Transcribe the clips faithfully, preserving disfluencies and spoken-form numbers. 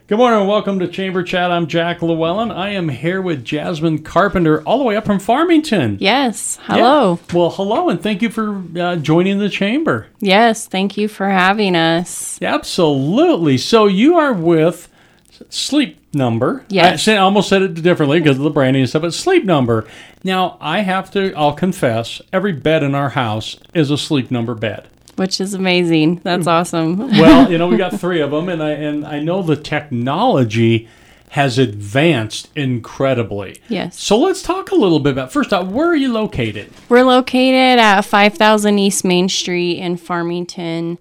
Good morning and welcome to Chamber Chat. I'm Jack Llewellyn. I am here with Jasmine Carpenter, all the way up from Farmington. Yes. Hello. Yeah. Well, hello, and thank you for uh, joining the Chamber. Yes. Thank you for having us. Absolutely. So you are with Sleep Number. Yes. I almost said it differently because of the branding and stuff, but Sleep Number. Now, I have to, I'll confess, every bed in our house is a Sleep Number bed. Which is amazing. That's awesome. Well, you know, we got three of them, and I and I know the technology has advanced incredibly. Yes. So let's talk a little bit about, first off, where are you located? We're located at five thousand East Main Street in Farmington.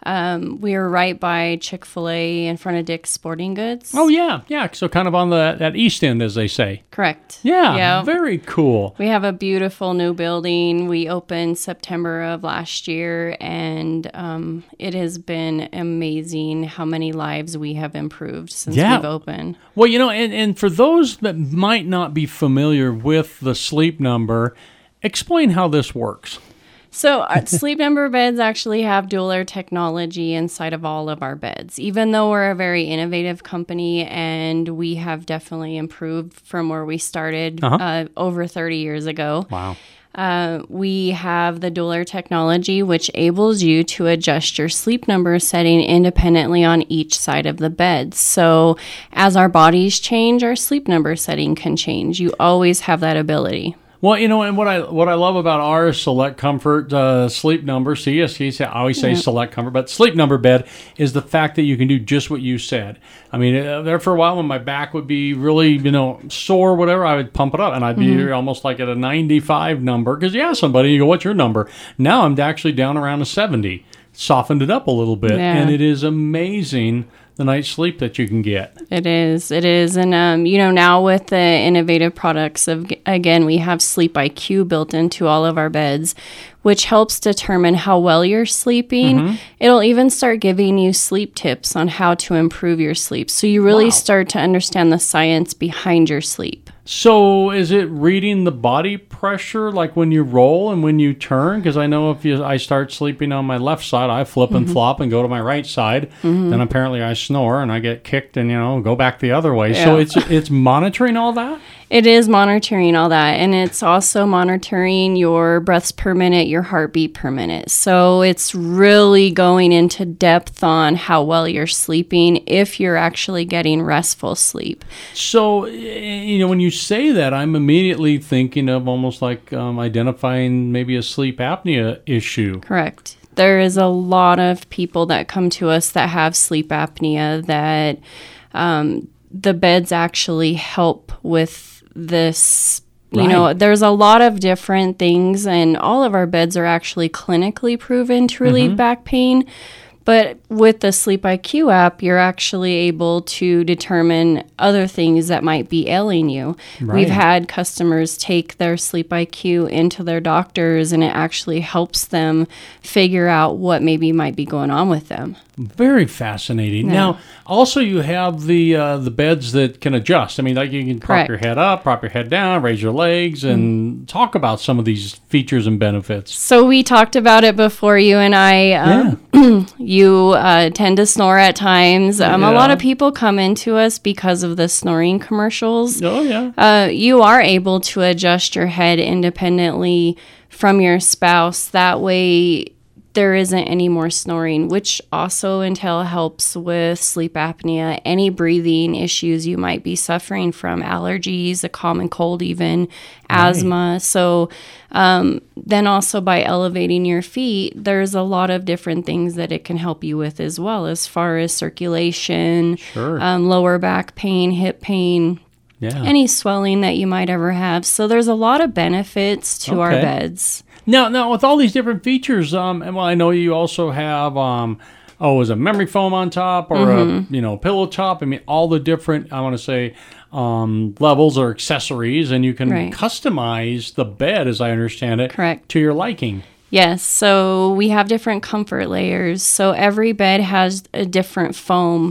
Um, we are right by Chick-fil-A in front of Dick's Sporting Goods. Oh, yeah. Yeah. So kind of on the that east end, as they say. Correct. Yeah. Yeah. Very cool. We have a beautiful new building. We opened September of last year, and um, it has been amazing how many lives we have improved since Yeah. we've opened. Well, you know, and, and for those that might not be familiar with the Sleep Number, explain how this works. So our Sleep Number beds actually have dual air technology inside of all of our beds. Even though we're a very innovative company and we have definitely improved from where we started Uh-huh. uh, over thirty years ago. Wow. Uh, we have the dual air technology, which enables you to adjust your sleep number setting independently on each side of the bed. So as our bodies change, our sleep number setting can change. You always have that ability. Well, you know, and what I what I love about our Select Comfort uh, Sleep Number, C S C, I always say Yeah. Select Comfort, but Sleep Number bed is the fact that you can do just what you said. I mean, uh, there for a while when my back would be really, you know, sore or whatever, I would pump it up, and I'd be Mm-hmm. almost like at a ninety-five number, because you ask somebody, you go, what's your number? Now I'm actually down around a seventy. Softened it up a little bit, Yeah. and it is amazing the night's sleep that you can get. It is. It is. And, um, you know, now with the innovative products, of again, we have Sleep I Q built into all of our beds, which helps determine how well you're sleeping. Mm-hmm. It'll even start giving you sleep tips on how to improve your sleep. So you really Wow. start to understand the science behind your sleep. So is it reading the body pressure, like when you roll and when you turn? Because I know if you, I start sleeping on my left side, I flip and flop and go to my right side. Then apparently I snore and I get kicked and, you know, go back the other way. So Yeah. it's it's monitoring all that? It is monitoring all that, and it's also monitoring your breaths per minute, your heartbeat per minute. So it's really going into depth on how well you're sleeping if you're actually getting restful sleep. So, eh, you know, when you say that, I'm immediately thinking of almost like um, identifying maybe a sleep apnea issue. Correct. There is a lot of people that come to us that have sleep apnea that um, the beds actually help with this. You know, Right. there's a lot of different things, and all of our beds are actually clinically proven to relieve back pain. But with the Sleep I Q app, you're actually able to determine other things that might be ailing you. Right. We've had customers take their Sleep I Q into their doctors, and it actually helps them figure out what maybe might be going on with them. Very fascinating. Yeah. Now, also you have the uh, the beds that can adjust. I mean, like you can prop Correct. your head up, prop your head down, raise your legs, and talk about some of these features and benefits. So we talked about it before, you and I. Um, you uh, tend to snore at times. Um, A lot Yeah. of people come into us because of the snoring commercials. Oh, yeah. Uh, you are able to adjust your head independently from your spouse. That way, there isn't any more snoring, which also entail helps with sleep apnea, any breathing issues you might be suffering from, allergies, a common cold even, asthma. So um, then also by elevating your feet, there's a lot of different things that it can help you with as well, as far as circulation, Sure. um, lower back pain, hip pain, Yeah. any swelling that you might ever have. So there's a lot of benefits to our Okay. beds. Now, now with all these different features, um, and well, I know you also have, um, oh, is a memory foam on top or Mm-hmm. a you know pillow top? I mean, all the different, I want to say, um, levels or accessories, and you can Right. customize the bed, as I understand it, Correct. to your liking. Yes, so we have different comfort layers. So every bed has a different foam,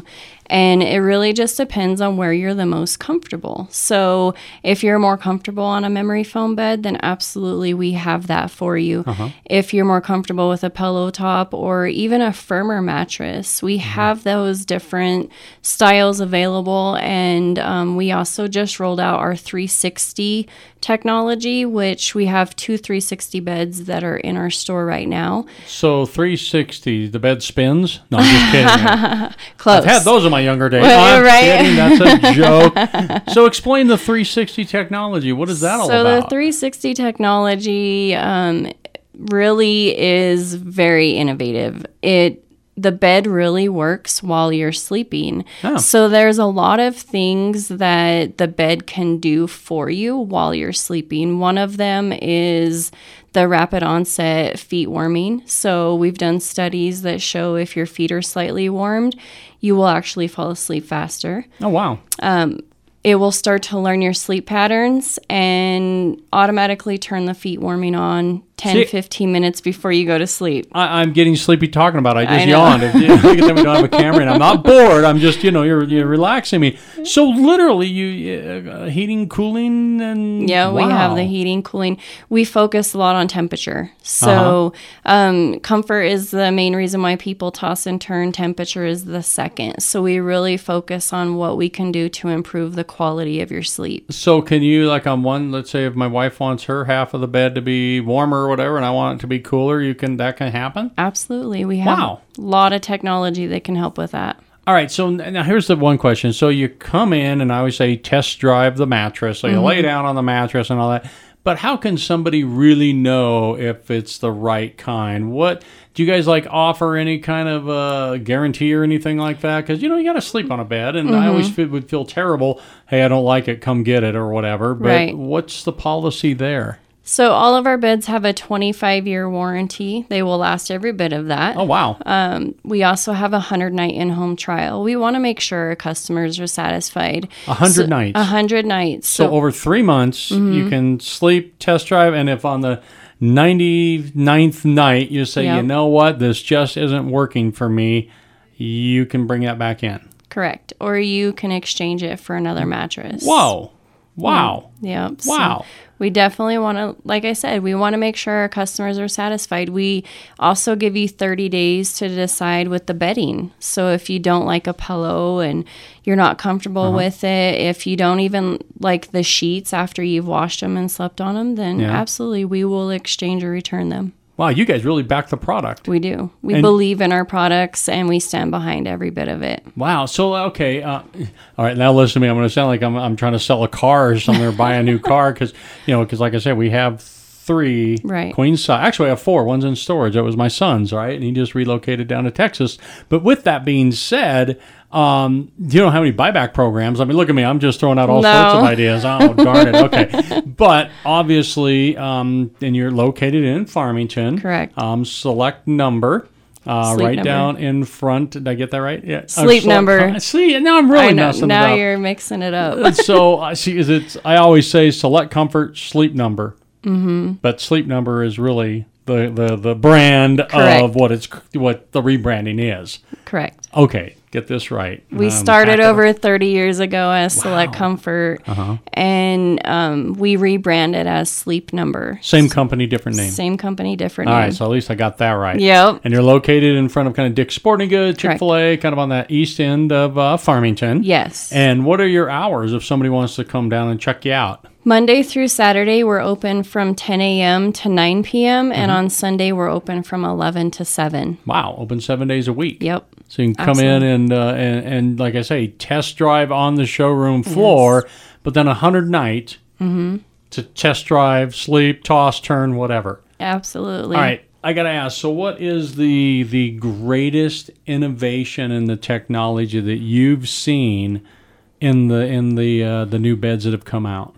And it really just depends on where you're the most comfortable. So if you're more comfortable on a memory foam bed, then absolutely we have that for you. Uh-huh. If you're more comfortable with a pillow top or even a firmer mattress, we mm-hmm. have those different styles available. And um, we also just rolled out our three sixty technology, which we have two three sixty beds that are in our store right now. So three sixty, the bed spins? No, I'm just kidding. Close. I've had those in my younger days. Well, I'm right? kidding. That's a joke. So explain the three sixty technology. What is that all so about? So the three sixty technology um, really is very innovative. It The bed really works while you're sleeping. Oh. So there's a lot of things that the bed can do for you while you're sleeping. One of them is the rapid onset feet warming. So we've done studies that show if your feet are slightly warmed, you will actually fall asleep faster. Oh, wow. Um, it will start to learn your sleep patterns and automatically turn the feet warming on ten, See, fifteen minutes before you go to sleep. I, I'm getting sleepy talking about it. I just I yawned. If, you know, we don't have a camera and I'm not bored. I'm just, you know, you're, you're relaxing me. So literally you uh, heating, cooling, and Yeah, wow. we have the heating, cooling. We focus a lot on temperature. So uh-huh. um, comfort is the main reason why people toss and turn. Temperature is the second. So we really focus on what we can do to improve the quality of your sleep. So can you, like on one, let's say if my wife wants her half of the bed to be warmer or whatever, and I want it to be cooler, you can, that can happen? Absolutely. We have wow. a lot of technology that can help with that. All right, so now here's the one question. So you come in, and I always say test drive the mattress. So you mm-hmm. lay down on the mattress and all that. But how can somebody really know if it's the right kind? What do you guys like offer any kind of uh, guarantee or anything like that? Because, you know, you got to sleep on a bed, and mm-hmm. I always feel, would feel terrible. Hey, I don't like it. Come get it or whatever. But right. what's the policy there? So all of our beds have a twenty-five year warranty. They will last every bit of that. Oh, wow. Um, we also have a one hundred night in-home trial. We want to make sure our customers are satisfied. one hundred so, nights? one hundred nights. So, so over three months, mm-hmm. you can sleep, test drive, and if on the ninety-ninth night you say, yep. you know what, this just isn't working for me, you can bring that back in. Correct. Or you can exchange it for another mattress. Whoa. Wow. Yeah. Yep. Wow. So we definitely want to, like I said, we want to make sure our customers are satisfied. We also give you thirty days to decide with the bedding. So if you don't like a pillow and you're not comfortable uh-huh. with it, if you don't even like the sheets after you've washed them and slept on them, then yeah. absolutely we will exchange or return them. Wow, you guys really back the product. We do. We and, believe in our products, and we stand behind every bit of it. Wow. So, okay. Uh, all right, now listen to me. I'm going to sound like I'm I'm trying to sell a car or something or buy a new car because, you know, because like I said, we have three right. queen size. Actually, I have four. One's in storage. That was my son's, right? And he just relocated down to Texas. But with that being said, um, you don't have any buyback programs. I mean, look at me. I'm just throwing out all no. sorts of ideas. Oh, darn it. Okay. But obviously, um, and you're located in Farmington. Correct. Um, select number. Uh, right number. down in front. Did I get that right? Yeah. Sleep uh, number. Uh, see, now I'm really I know. messing now it up. Now you're mixing it up. So I see. Is it? I always say select comfort sleep number. Mm-hmm. But Sleep Number is really the, the, the brand Correct. of what it's what the rebranding is. Correct. Okay, get this right. We um, started over thirty years ago as wow. Select Comfort, uh-huh. and um, we rebranded as Sleep Number. Same company, different name. Same company, different All name. All right, so at least I got that right. Yep. And you're located in front of kind of Dick's Sporting Goods, Chick-fil-A, kind of on that east end of uh, Farmington. Yes. And what are your hours if somebody wants to come down and check you out? Monday through Saturday, we're open from ten a.m. to nine p.m., mm-hmm. and on Sunday, we're open from eleven to seven. Wow, open seven days a week. Yep. So you can come Absolutely. in and, uh, and, and, like I say, test drive on the showroom floor, yes. but then one hundred night mm-hmm. to test drive, sleep, toss, turn, whatever. Absolutely. All right. I got to ask, so what is the the greatest innovation in the technology that you've seen in the in the uh, the new beds that have come out?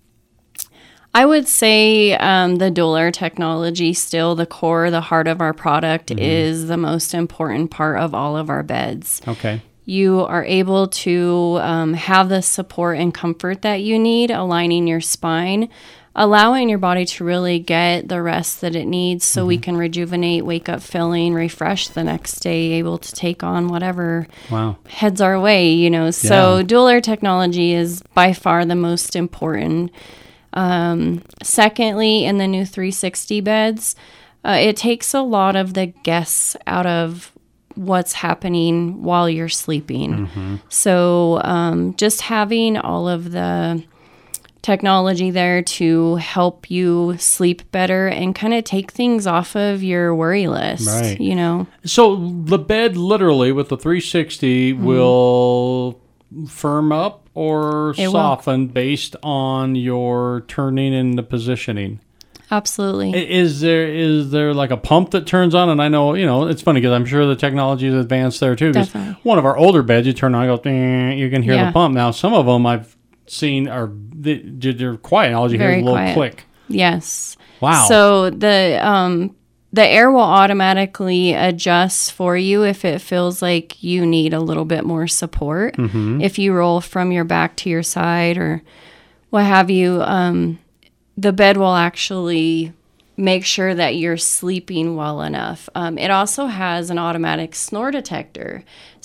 I would say um, the dual-air technology, still the core, the heart of our product, mm-hmm. is the most important part of all of our beds. Okay. you are able to um, have the support and comfort that you need, aligning your spine, allowing your body to really get the rest that it needs so mm-hmm. we can rejuvenate, wake up feeling refreshed the next day, able to take on whatever wow. heads our way, you know. So yeah. dual air technology is by far the most important. Um, secondly, in the new three sixty beds, uh, it takes a lot of the guess out of what's happening while you're sleeping. Mm-hmm. So um, just having all of the technology there to help you sleep better and kind of take things off of your worry list, right. you know. So the bed literally with the three sixty mm-hmm. will firm up or it soften will. based on your turning and the positioning. Absolutely. Is there is there like a pump that turns on? And I know, you know, it's funny because I'm sure the technology is advanced there too. Definitely. One of our older beds, you turn on, you go, you can hear yeah. the pump. Now, some of them I've seen are they're quiet. All you hear is a little quiet. click. Yes. Wow. So the um the air will automatically adjust for you if it feels like you need a little bit more support. Mm-hmm. If you roll from your back to your side or what have you, um, the bed will actually make sure that you're sleeping well enough. Um, it also has an automatic snore detector.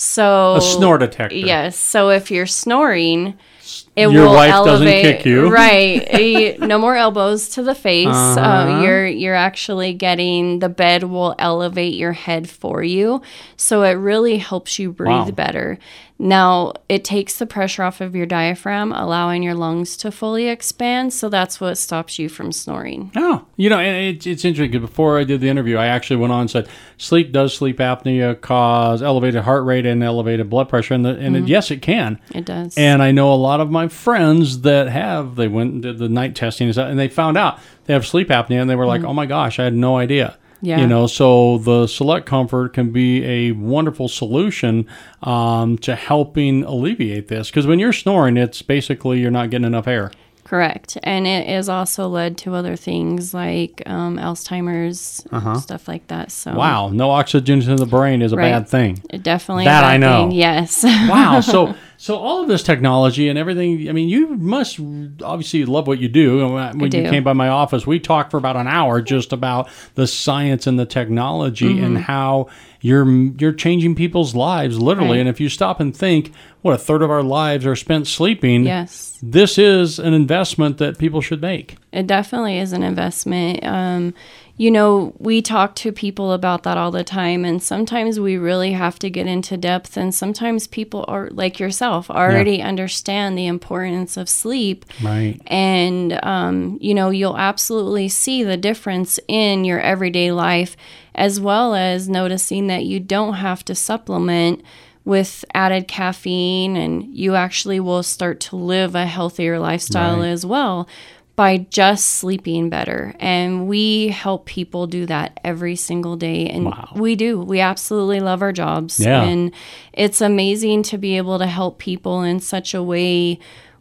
So a snore detector. Yes. So if you're snoring, it Your will wife elevate, doesn't kick you. Right. No more elbows to the face. Uh-huh. Uh, you're you're actually getting, the bed will elevate your head for you. So it really helps you breathe wow. better. Now, it takes the pressure off of your diaphragm, allowing your lungs to fully expand. So that's what stops you from snoring. Oh, you know, and it's, it's interesting because before I did the interview, I actually went on and said, sleep, does sleep apnea cause elevated heart rate and elevated blood pressure? And, the, and Mm-hmm. it, yes, it can. It does. And I know a lot of my friends that have, they went and did the night testing and, stuff, and they found out they have sleep apnea and they were like, mm-hmm. oh my gosh, I had no idea. Yeah. You know, so the Select Comfort can be a wonderful solution um, to helping alleviate this. Because when you're snoring, it's basically you're not getting enough air. Correct. And it has also led to other things like um, Alzheimer's, uh-huh. stuff like that. So wow, no oxygen to the brain is a right. bad thing. It definitely that a bad I know. Thing. Yes. Wow. So so all of this technology and everything. I mean, you must obviously love what you do. When I do. you came by my office, we talked for about an hour just about the science and the technology mm-hmm. and how you're you're changing people's lives literally. Right. And if you stop and think, what, a third of our lives are spent sleeping. Yes. This is an investment that people should make. It definitely is an investment. Um, you know, we talk to people about that all the time, and sometimes we really have to get into depth, and sometimes people are like yourself already yeah. understand the importance of sleep. Right. And, um, you know, you'll absolutely see the difference in your everyday life, as well as noticing that you don't have to supplement with added caffeine, and you actually will start to live a healthier lifestyle right. as well by just sleeping better. And we help people do that every single day. And wow. we do. We absolutely love our jobs. Yeah. And it's amazing to be able to help people in such a way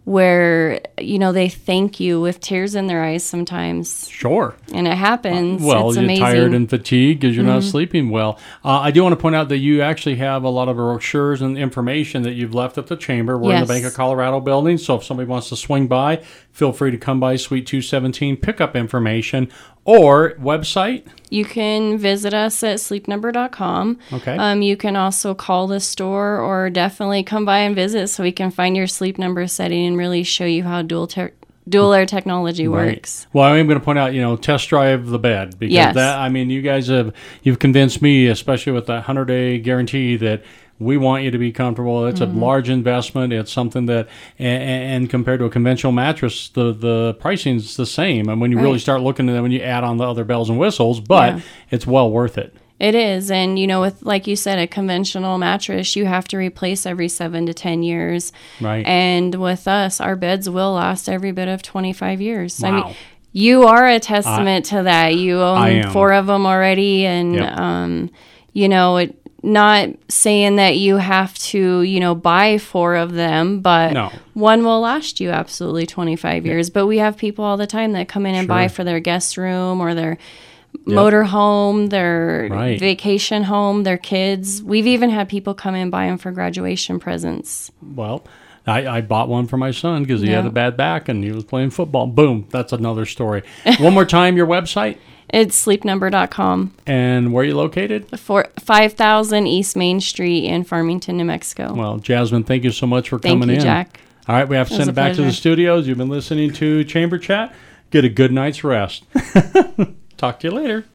where, you know, they thank you with tears in their eyes sometimes. Sure. And it happens. Uh, well, it's you're amazing. tired and fatigued because you're mm-hmm. not sleeping well. Uh, I do want to point out that you actually have a lot of brochures and information that you've left at the chamber. We're yes. in the Bank of Colorado building, so if somebody wants to swing by, feel free to come by Suite two seventeen, pick up information, or website. You can visit us at sleep number dot com. Okay. Um, you can also call the store or definitely come by and visit so we can find your Sleep Number setting and really show you how dual te- dual air technology right. works. Well, I am going to point out, you know, test drive the bed because yes. that, I mean, you guys have, you've convinced me, especially with the one hundred day guarantee, that we want you to be comfortable. It's mm-hmm. a large investment. It's something that, and, and compared to a conventional mattress, the, the pricing is the same. And when you right. really start looking at it, when you add on the other bells and whistles, but yeah. it's well worth it. It is. And, you know, with, like you said, a conventional mattress, you have to replace every seven to ten years. Right. And with us, our beds will last every bit of twenty-five years. Wow. I mean, you are a testament I, to that. You own four of them already. And, yep. um, you know, it, not saying that you have to, you know, buy four of them, but no. one will last you absolutely twenty-five years. But we have people all the time that come in and sure. buy for their guest room or their motor home, their Right. vacation home, their kids. We've even had people come and buy them for graduation presents. Well, I, I bought one for my son because he had Yeah. a bad back and he was playing football. Boom. That's another story. One more time, your website It's sleep number dot com. and where are you located? For five thousand East Main Street in Farmington, New Mexico. Well, Jasmine, thank you so much for Thank coming you, in. Jack. All right, we have to It send was it a back to the pleasure. studios. You've been listening to Chamber Chat. Get a good night's rest. Talk to you later.